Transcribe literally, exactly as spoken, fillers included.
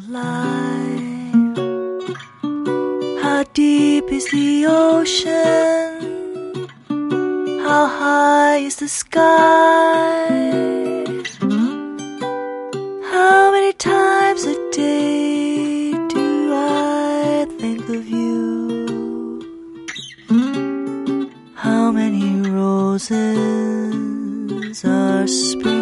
life. How deep is the ocean? How high is the sky? How many times a day do I think of you? How many roses are spring?